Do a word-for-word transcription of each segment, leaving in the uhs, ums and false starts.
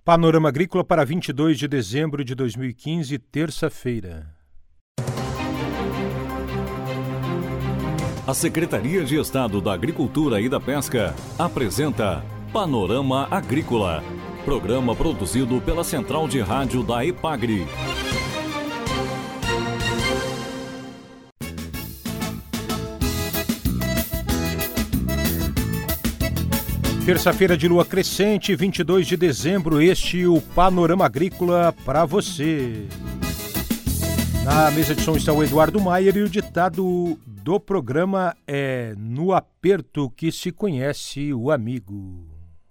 Panorama Agrícola para vinte e dois de dezembro de dois mil e quinze, terça-feira. A Secretaria de Estado da Agricultura e da Pesca apresenta Panorama Agrícola, programa produzido pela Central de Rádio da EPAGRE. Terça-feira de lua crescente, vinte e dois de dezembro, este é o Panorama Agrícola para você. Na mesa de som está o Eduardo Maier e o ditado do programa é: no aperto que se conhece o amigo.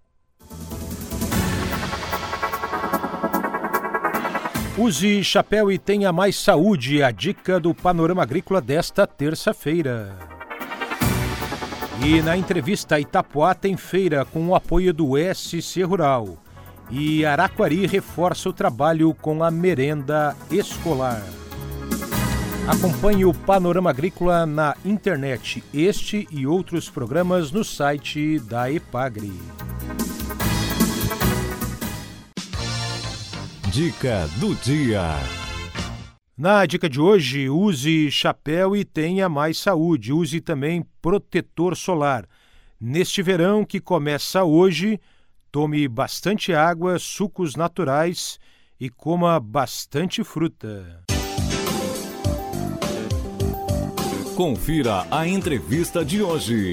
Use chapéu e tenha mais saúde, a dica do Panorama Agrícola desta terça-feira. E na entrevista, Itapuá tem feira com o apoio do S C Rural. E Araquari reforça o trabalho com a merenda escolar. Acompanhe o Panorama Agrícola na internet, este e outros programas no site da EPAGRE. Dica do dia. Na dica de hoje, use chapéu e tenha mais saúde. Use também protetor solar. Neste verão que começa hoje, tome bastante água, sucos naturais e coma bastante fruta. Confira a entrevista de hoje.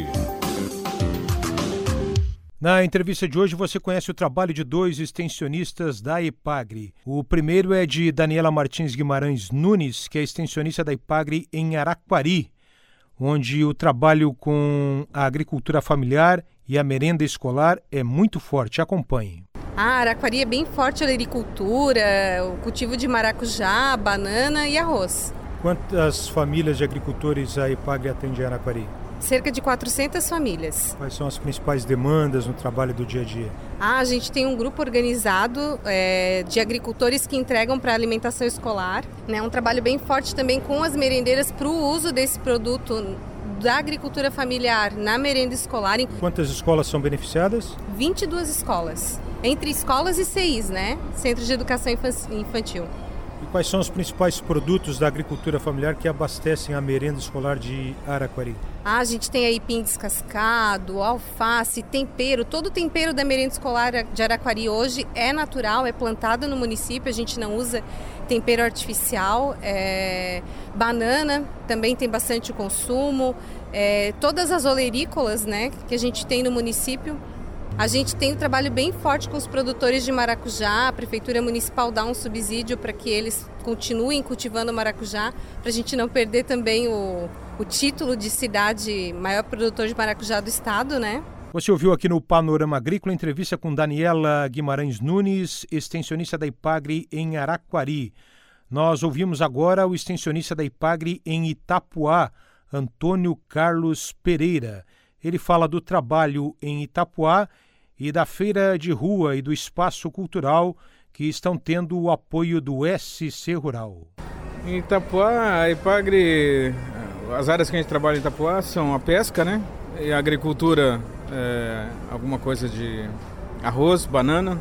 Na entrevista de hoje você conhece o trabalho de dois extensionistas da EPAGRE. O primeiro é de Daniela Martins Guimarães Nunes, que é extensionista da EPAGRE em Araquari, onde o trabalho com a agricultura familiar e a merenda escolar é muito forte. Acompanhe. Ah, Araquari é bem forte a agricultura, o cultivo de maracujá, banana e arroz. Quantas famílias de agricultores a EPAGRE atende em Araquari? Cerca de quatrocentas famílias. Quais são as principais demandas no trabalho do dia a dia? Ah, a gente tem um grupo organizado é, de agricultores que entregam para alimentação escolar. Né? Um trabalho bem forte também com as merendeiras para o uso desse produto da agricultura familiar na merenda escolar. Quantas escolas são beneficiadas? vinte e duas escolas, entre escolas e C Is, né? Centros de Educação Infantil. E quais são os principais produtos da agricultura familiar que abastecem a merenda escolar de Araquari? Ah, a gente tem aipim descascado, alface, tempero. Todo o tempero da merenda escolar de Araquari hoje é natural, é plantado no município, a gente não usa tempero artificial. É... Banana também tem bastante consumo. É... Todas as olerícolas, né, que a gente tem no município. A gente tem um trabalho bem forte com os produtores de maracujá. A Prefeitura Municipal dá um subsídio para que eles continuem cultivando maracujá, para a gente não perder também o, o título de cidade maior produtor de maracujá do estado, né? Você ouviu aqui no Panorama Agrícola entrevista com Daniela Guimarães Nunes, extensionista da EPAGRE em Araquari. Nós ouvimos agora o extensionista da EPAGRE em Itapuá, Antônio Carlos Pereira. Ele fala do trabalho em Itapuá e da feira de rua e do espaço cultural que estão tendo o apoio do S C Rural. Em Itapuá, a EPAGRE, as áreas que a gente trabalha em Itapuá são a pesca, né? E a agricultura, é, alguma coisa de arroz, banana,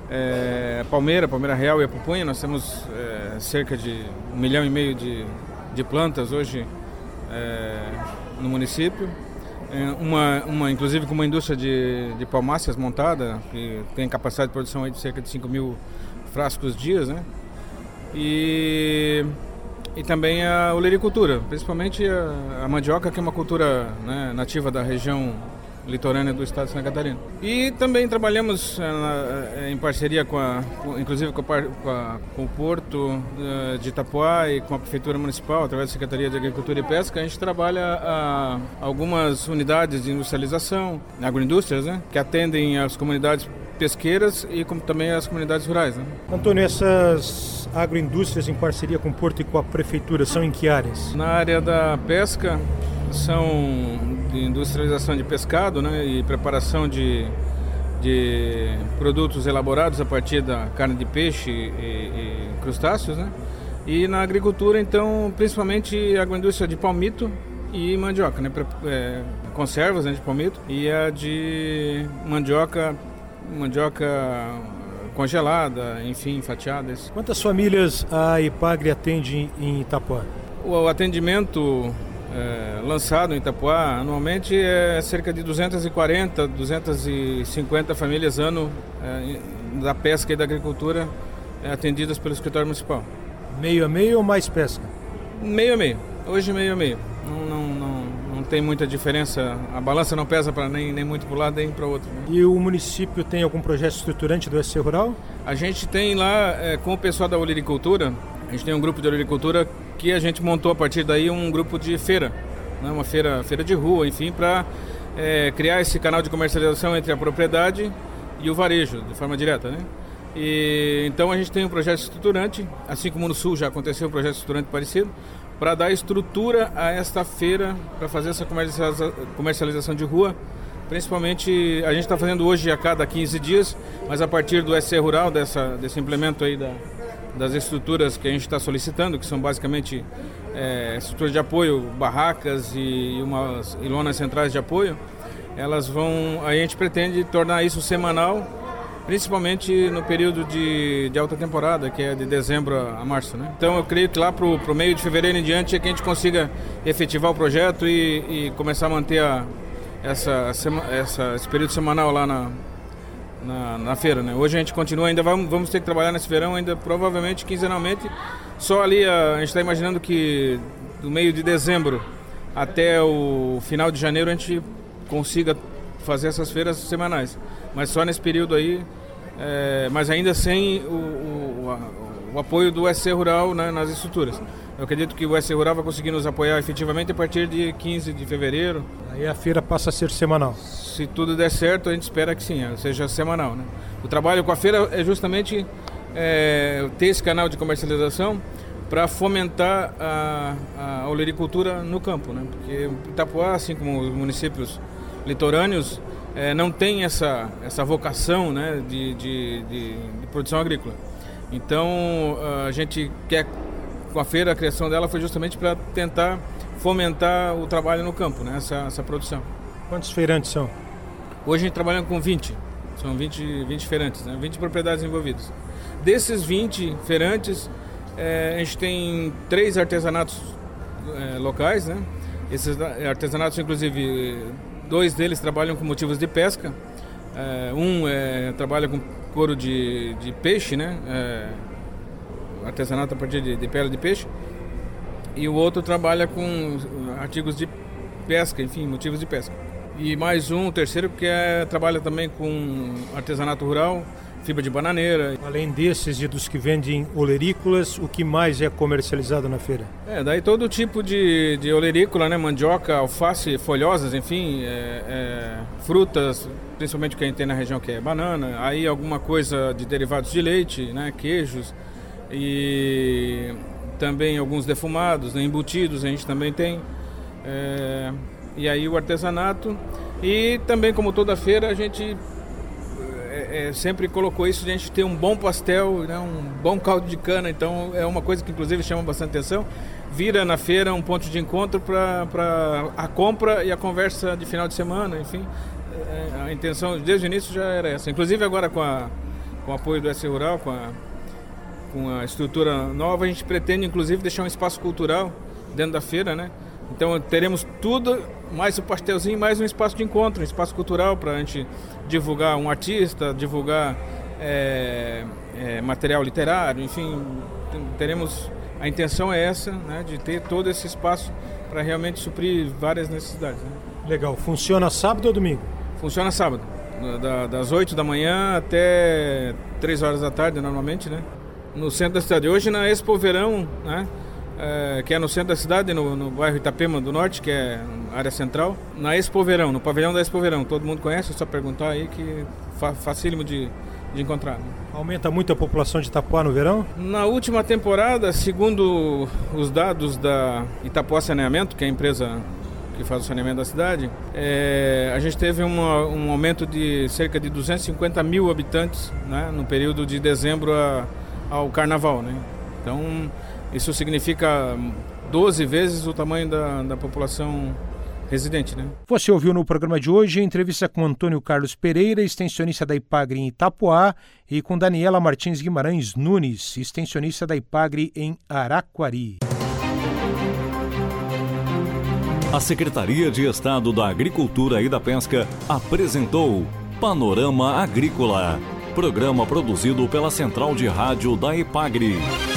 é, palmeira, palmeira real e a pupunha. Nós temos é, cerca de um milhão e meio de, de plantas hoje é, no município. Uma, uma, inclusive com uma indústria de, de palmáceas montada, que tem capacidade de produção aí de cerca de cinco mil frascos dias, né? E, e também a olericultura, principalmente a, a mandioca, que é uma cultura, né, nativa da região litorânea do estado de Santa Catarina. E também trabalhamos uh, em parceria com, a, com inclusive com, a, com, a, com o Porto uh, de Itapuá e com a Prefeitura Municipal, através da Secretaria de Agricultura e Pesca. A gente trabalha uh, algumas unidades de industrialização, agroindústrias, né, que atendem as comunidades pesqueiras e como também as comunidades rurais, né? Antônio, essas agroindústrias em parceria com o Porto e com a Prefeitura são em que áreas? Na área da pesca, são de industrialização de pescado, né, e preparação de, de produtos elaborados a partir da carne de peixe e, e crustáceos, né? E na agricultura, então, principalmente a agroindústria de palmito e mandioca, né? É, conservas, né, de palmito, e a de mandioca, mandioca congelada, enfim, fatiadas. Quantas famílias a Ipagre atende em Itapuã? O atendimento é, lançado em Itapuã anualmente é cerca de duzentas e quarenta, duzentas e cinquenta famílias ano é, da pesca e da agricultura é, atendidas pelo escritório municipal. Meio a meio ou mais pesca? Meio a meio. Hoje meio a meio. Não, não, não, não tem muita diferença. A balança não pesa para nem, nem muito para um lado nem para o outro. Né? E o município tem algum projeto estruturante do S C Rural? A gente tem lá, é, com o pessoal da olericultura, a gente tem um grupo de olericultura que a gente montou a partir daí um grupo de feira, né? Uma feira, feira de rua, enfim, para é, criar esse canal de comercialização entre a propriedade e o varejo, de forma direta, né? E, então a gente tem um projeto estruturante, assim como no Sul já aconteceu um projeto estruturante parecido, para dar estrutura a esta feira, para fazer essa comercializa- comercialização de rua. Principalmente, a gente está fazendo hoje a cada quinze dias, mas a partir do S C Rural, dessa, desse implemento aí da, das estruturas que a gente está solicitando, que são basicamente é, estruturas de apoio, barracas e, e umas e lonas centrais de apoio, elas vão, a gente pretende tornar isso semanal, principalmente no período de, de alta temporada, que é de dezembro a março, né? Então eu creio que lá para o meio de fevereiro em diante é que a gente consiga efetivar o projeto e, e começar a manter a, essa, essa, esse período semanal lá na, na, na feira, né? Hoje a gente continua, ainda vamos, vamos ter que trabalhar nesse verão, ainda provavelmente quinzenalmente. Só ali a, a gente está imaginando que do meio de dezembro até o final de janeiro a gente consiga fazer essas feiras semanais. Mas só nesse período aí, é, mas ainda sem o, o, o apoio do S C Rural, né, nas estruturas. Eu acredito que o S C Rural vai conseguir nos apoiar efetivamente a partir de quinze de fevereiro. Aí a feira passa a ser semanal. Se tudo der certo, a gente espera que sim, seja semanal, né? O trabalho com a feira é justamente é, ter esse canal de comercialização para fomentar a, a olericultura no campo, né? Porque Itapuã, assim como os municípios litorâneos, é, não tem essa, essa vocação, né, de, de, de, de produção agrícola. Então a gente quer, com a feira, a criação dela foi justamente para tentar fomentar o trabalho no campo, né, essa, essa produção. Quantos feirantes são? Hoje a gente trabalha com vinte, são vinte, vinte feirantes, né, vinte propriedades envolvidas. Desses vinte feirantes, é, a gente tem três artesanatos é, locais, né? Esses artesanatos, inclusive, dois deles trabalham com motivos de pesca. É, um é, trabalha com couro de, de peixe, né? É, artesanato a partir de, de pele de peixe. E o outro trabalha com artigos de pesca, enfim, motivos de pesca. E mais um, o terceiro, que é, trabalha também com artesanato rural, fibra de bananeira. Além desses e dos que vendem olerícolas, o que mais é comercializado na feira? É, daí todo tipo de, de olerícola, né? Mandioca, alface, folhosas, enfim, é, é, frutas, principalmente o que a gente tem na região, que é banana. Aí alguma coisa de derivados de leite, né? Queijos e também alguns defumados, né? Embutidos a gente também tem. É, e aí o artesanato. E também, como toda feira, a gente É, sempre colocou isso de a gente ter um bom pastel, né, um bom caldo de cana. Então é uma coisa que inclusive chama bastante atenção. Vira na feira um ponto de encontro para a compra e a conversa de final de semana, enfim. É, a intenção desde o início já era essa. Inclusive agora com, a, com o apoio do S C Rural, com a, com a estrutura nova, a gente pretende inclusive deixar um espaço cultural dentro da feira, né? Então teremos tudo, mais o pastelzinho, mais um espaço de encontro, um espaço cultural para a gente divulgar um artista, divulgar é, é, material literário, enfim, teremos, a intenção é essa, né, de ter todo esse espaço para realmente suprir várias necessidades. Né? Legal. Funciona sábado ou domingo? Funciona sábado, da, das oito da manhã até três horas da tarde normalmente, né? No centro da cidade. Hoje na Expo Verão, né? É, que é no centro da cidade, no, no bairro Itapema do Norte, que é a área central, na Expo Verão, no pavilhão da Expo Verão. Todo mundo conhece, é só perguntar aí que fa facílimo de, de encontrar. Né? Aumenta muito a população de Itapuã no verão? Na última temporada, segundo os dados da Itapuã Saneamento, que é a empresa que faz o saneamento da cidade, é, a gente teve uma, um aumento de cerca de duzentos e cinquenta mil habitantes, né, no período de dezembro a, ao carnaval. Né? Então, isso significa doze vezes o tamanho da, da população residente, né? Você ouviu no programa de hoje a entrevista com Antônio Carlos Pereira, extensionista da IPAGRE em Itapuá, e com Daniela Martins Guimarães Nunes, extensionista da IPAGRE em Araquari. A Secretaria de Estado da Agricultura e da Pesca apresentou Panorama Agrícola, programa produzido pela Central de Rádio da IPAGRE.